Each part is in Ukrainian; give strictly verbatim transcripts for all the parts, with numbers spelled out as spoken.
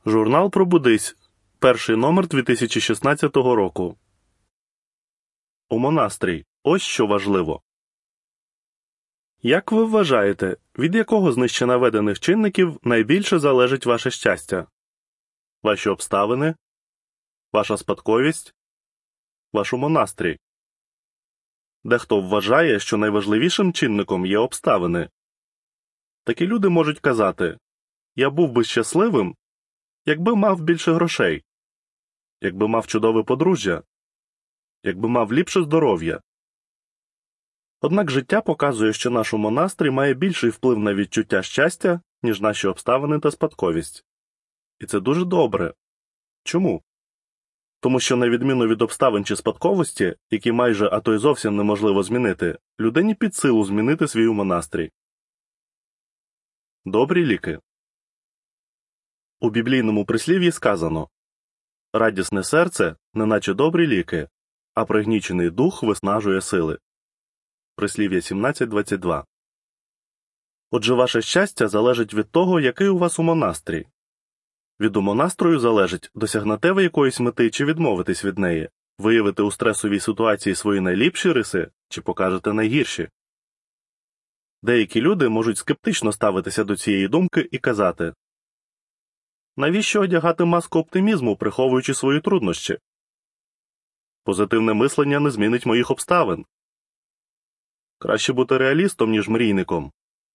Журнал «Пробудись», перший номер дві тисячі шістнадцятого року. У монастрій. Ось що важливо. Як ви вважаєте, від якого з нижче наведених чинників найбільше залежить ваше щастя? Ваші обставини? Ваша спадковість? Ваш монастрій? Дехто вважає, що найважливішим чинником є обставини. Такі люди можуть казати: «Я був би щасливим, якби мав більше грошей, якби мав чудове подружжя, якби мав ліпше здоров'я». Однак життя показує, що наш монастрій має більший вплив на відчуття щастя, ніж наші обставини та спадковість. І це дуже добре. Чому? Тому що, на відміну від обставин чи спадковості, які майже, а то й зовсім неможливо змінити, людині під силу змінити свій монастрій. Добрі ліки. У біблійному прислів'ї сказано: «Радісне серце, неначе добрі ліки, а пригнічений дух виснажує сили». Прислів'я сімнадцять двадцять два. Отже, ваше щастя залежить від того, який у вас у монастрій. Від умонастрою залежить, досягнете ви якоїсь мети чи відмовитесь від неї, виявите у стресовій ситуації свої найліпші риси чи покажете найгірші. Деякі люди можуть скептично ставитися до цієї думки і казати: навіщо одягати маску оптимізму, приховуючи свої труднощі? Позитивне мислення не змінить моїх обставин. Краще бути реалістом, ніж мрійником.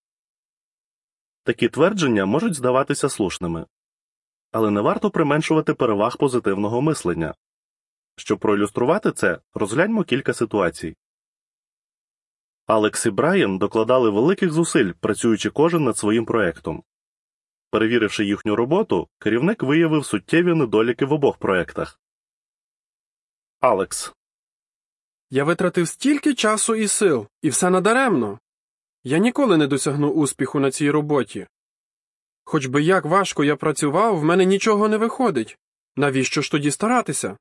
Такі твердження можуть здаватися слушними. Але не варто применшувати переваг позитивного мислення. Щоб проілюструвати це, розгляньмо кілька ситуацій. Алекс і Брайан докладали великих зусиль, працюючи кожен над своїм проєктом. Перевіривши їхню роботу, керівник виявив суттєві недоліки в обох проєктах. Алекс: Я витратив стільки часу і сил, і все надаремно. Я ніколи не досягну успіху на цій роботі. Хоч би як важко я працював, в мене нічого не виходить. Навіщо ж тоді старатися?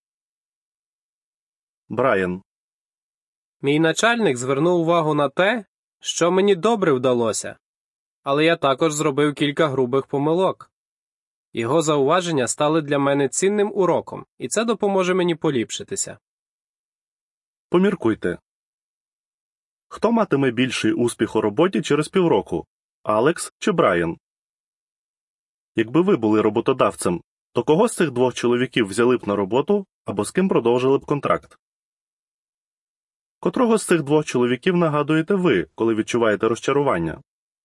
Брайан: Мій начальник звернув увагу на те, що мені добре вдалося. Але я також зробив кілька грубих помилок. Його зауваження стали для мене цінним уроком, і це допоможе мені поліпшитися. Поміркуйте. Хто матиме більший успіх у роботі через півроку? Алекс чи Брайан? Якби ви були роботодавцем, то кого з цих двох чоловіків взяли б на роботу або з ким продовжили б контракт? Котрого з цих двох чоловіків нагадуєте ви, коли відчуваєте розчарування?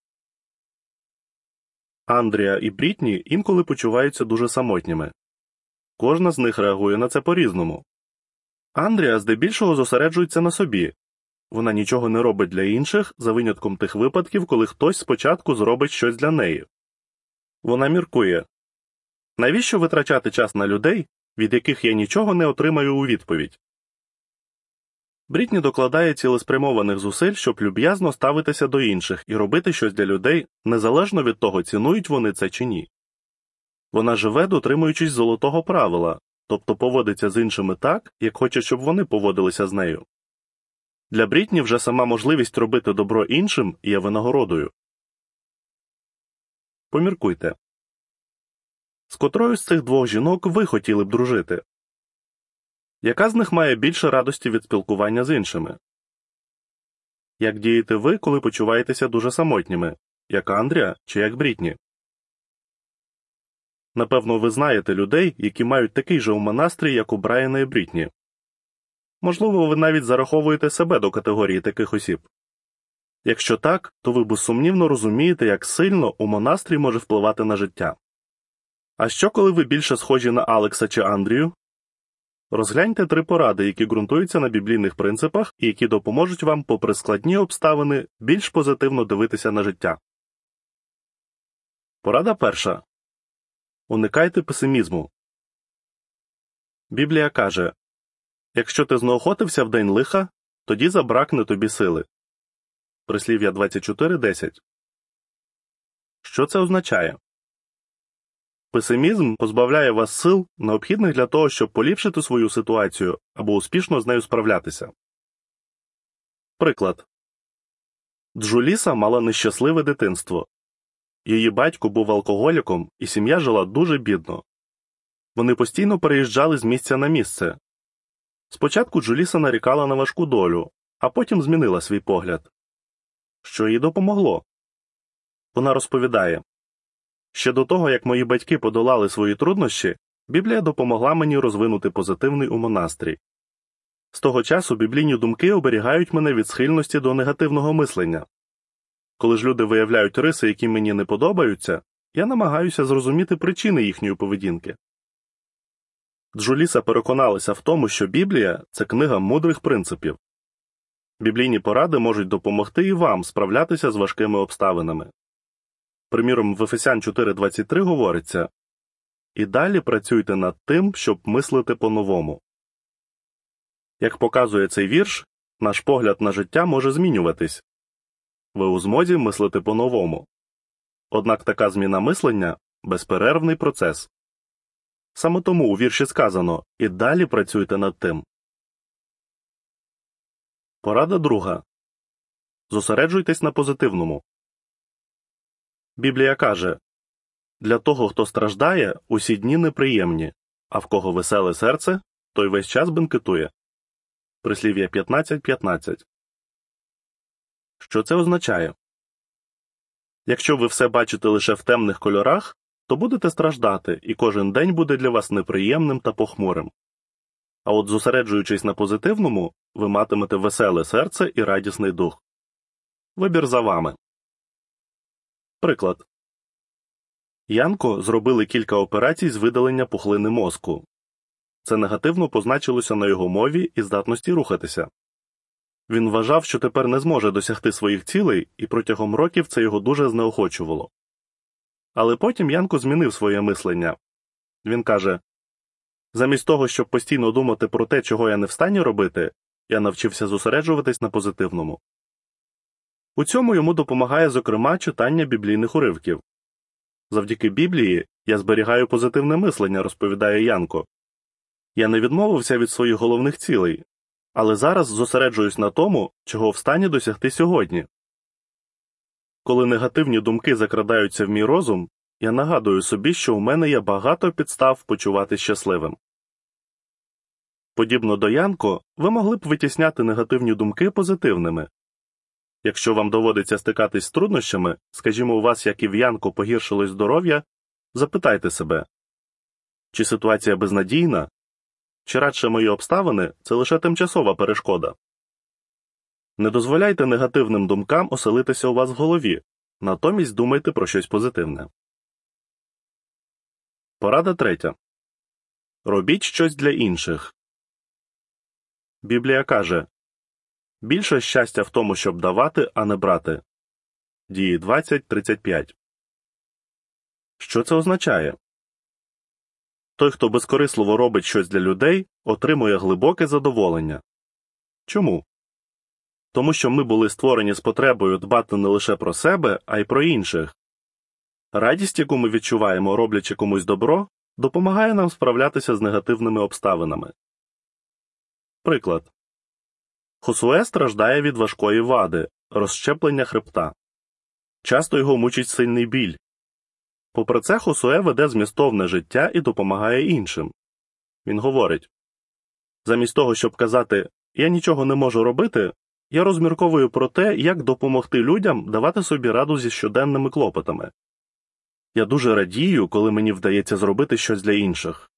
Андрія і Брітні інколи почуваються дуже самотніми. Кожна з них реагує на це по-різному. Андрія здебільшого зосереджується на собі. Вона нічого не робить для інших, за винятком тих випадків, коли хтось спочатку зробить щось для неї. Вона міркує: навіщо витрачати час на людей, від яких я нічого не отримаю у відповідь? Брітні докладає цілеспрямованих зусиль, щоб люб'язно ставитися до інших і робити щось для людей, незалежно від того, цінують вони це чи ні. Вона живе, дотримуючись золотого правила, тобто поводиться з іншими так, як хоче, щоб вони поводилися з нею. Для Брітні вже сама можливість робити добро іншим є винагородою. Поміркуйте. З котрою з цих двох жінок ви хотіли б дружити? Яка з них має більше радості від спілкування з іншими? Як дієте ви, коли почуваєтеся дуже самотніми? Як Андрія чи як Брітні? Напевно, ви знаєте людей, які мають такий же умонастрій, як у Брайана і Брітні. Можливо, ви навіть зараховуєте себе до категорії таких осіб. Якщо так, то ви безсумнівно розумієте, як сильно умонастрій може впливати на життя. А що, коли ви більше схожі на Алекса чи Андрію? Розгляньте три поради, які ґрунтуються на біблійних принципах і які допоможуть вам, попри складні обставини, більш позитивно дивитися на життя. Порада перша. Уникайте песимізму. Біблія каже: «Якщо ти знеохотився в день лиха, тоді забракне тобі сили». Прислів'я двадцять чотири десять. Що це означає? Песимізм позбавляє вас сил, необхідних для того, щоб поліпшити свою ситуацію або успішно з нею справлятися. Приклад. Джуліса мала нещасливе дитинство. Її батько був алкоголіком, і сім'я жила дуже бідно. Вони постійно переїжджали з місця на місце. Спочатку Джуліса нарікала на важку долю, а потім змінила свій погляд. Що їй допомогло? Вона розповідає: «Ще до того, як мої батьки подолали свої труднощі, Біблія допомогла мені розвинути позитивний умонастрій. З того часу біблійні думки оберігають мене від схильності до негативного мислення. Коли ж люди виявляють риси, які мені не подобаються, я намагаюся зрозуміти причини їхньої поведінки». Джуліса переконалася в тому, що Біблія – це книга мудрих принципів. Біблійні поради можуть допомогти і вам справлятися з важкими обставинами. Приміром, в Ефесян чотири двадцять три говориться: «І далі працюйте над тим, щоб мислити по-новому». Як показує цей вірш, наш погляд на життя може змінюватись. Ви у змозі мислити по-новому. Однак така зміна мислення – безперервний процес. Саме тому у вірші сказано «І далі працюйте над тим». Порада друга. Зосереджуйтесь на позитивному. Біблія каже: «Для того, хто страждає, усі дні неприємні, а в кого веселе серце, той весь час бенкетує». Прислів'я п'ятнадцять п'ятнадцять. Що це означає? Якщо ви все бачите лише в темних кольорах, то будете страждати, і кожен день буде для вас неприємним та похмурим. А от зосереджуючись на позитивному, ви матимете веселе серце і радісний дух. Вибір за вами. Приклад. Янко зробили кілька операцій з видалення пухлини мозку. Це негативно позначилося на його мові і здатності рухатися. Він вважав, що тепер не зможе досягти своїх цілей, і протягом років це його дуже знеохочувало. Але потім Янко змінив своє мислення. Він каже: «Замість того, щоб постійно думати про те, чого я не встані робити, я навчився зосереджуватись на позитивному». У цьому йому допомагає, зокрема, читання біблійних уривків. «Завдяки Біблії я зберігаю позитивне мислення», – розповідає Янко. «Я не відмовився від своїх головних цілей, але зараз зосереджуюсь на тому, чого встані досягти сьогодні». Коли негативні думки закрадаються в мій розум, я нагадую собі, що у мене є багато підстав почуватися щасливим. Подібно до Янко, ви могли б витісняти негативні думки позитивними. Якщо вам доводиться стикатись з труднощами, скажімо, у вас, як і в Янко, погіршилось здоров'я, запитайте себе: чи ситуація безнадійна? Чи радше мої обставини – це лише тимчасова перешкода? Не дозволяйте негативним думкам оселитися у вас в голові, натомість думайте про щось позитивне. Порада третя. Робіть щось для інших. Біблія каже: «Більше щастя в тому, щоб давати, а не брати». Дії двадцять тридцять п'ять. Що це означає? Той, хто безкорисливо робить щось для людей, отримує глибоке задоволення. Чому? Тому що ми були створені з потребою дбати не лише про себе, а й про інших. Радість, яку ми відчуваємо, роблячи комусь добро, допомагає нам справлятися з негативними обставинами. Приклад. Хосуе страждає від важкої вади – розщеплення хребта. Часто його мучить сильний біль. Попри це, Хосуе веде змістовне життя і допомагає іншим. Він говорить: «Замість того, щоб казати «я нічого не можу робити», я розмірковую про те, як допомогти людям давати собі раду зі щоденними клопотами. Я дуже радію, коли мені вдається зробити щось для інших».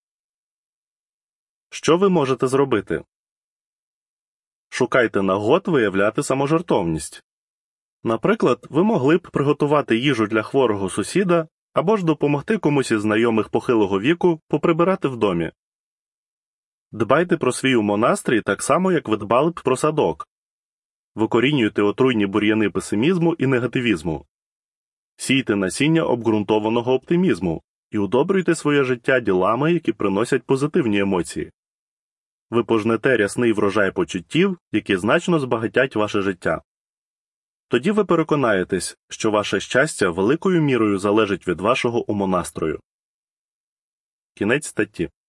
Що ви можете зробити? Шукайте нагод виявляти саможертовність. Наприклад, ви могли б приготувати їжу для хворого сусіда або ж допомогти комусь із знайомих похилого віку поприбирати в домі. Дбайте про свій умонастрій так само, як ви дбали б про садок. Викорінюйте отруйні бур'яни песимізму і негативізму. Сійте насіння обґрунтованого оптимізму і удобрюйте своє життя ділами, які приносять позитивні емоції. Ви пожнете рясний врожай почуттів, які значно збагатять ваше життя. Тоді ви переконаєтесь, що ваше щастя великою мірою залежить від вашого умонастрою. Кінець статті.